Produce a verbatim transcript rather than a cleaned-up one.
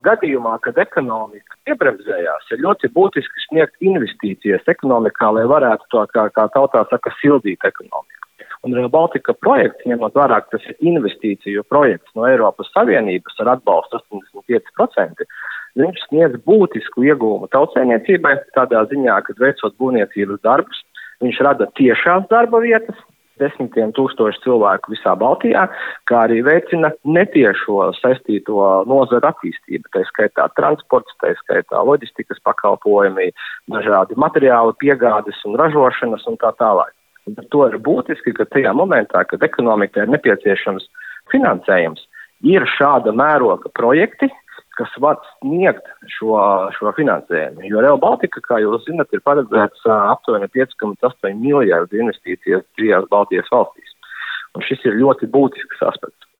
Gadījumā, kad ekonomika piebremzējās, ir ļoti būtiski sniegt investīcijas ekonomikā, lai varētu to, kā, kā tautā saka, sildīt ekonomiku. Un Rail Baltica projekts, ņemot vērā, ka tas ir investīciju projekts no Eiropas Savienības ar atbalstu astoņdesmit pieci procenti, viņš sniedz būtisku iegūmu tautsēmniecībai, tādā ziņā, kad veicot būvniecības darbus, viņš rada tiešās darba vietas, desmitiem tūkstoši cilvēku visā Baltijā, kā arī veicina netiešo saistīto nozaru attīstību. Tā skaitā transports, tā skaitā loģistikas pakalpojumi, dažādi materiāli piegādes un ražošanas un tā tālāk. Un par to ir būtiski, ka tajā momentā, kad ekonomikā ir nepieciešams finansējums, ir šāda mēroga projekti, kas var sniegt šo, šo finansējumu. Jo Rail Baltica, kā jūs zinat, ir paredzēts aptuveni pieci komats astoņi miljardi investīcijas trijās Baltijas valstīs. Un šis ir ļoti būtisks aspekts.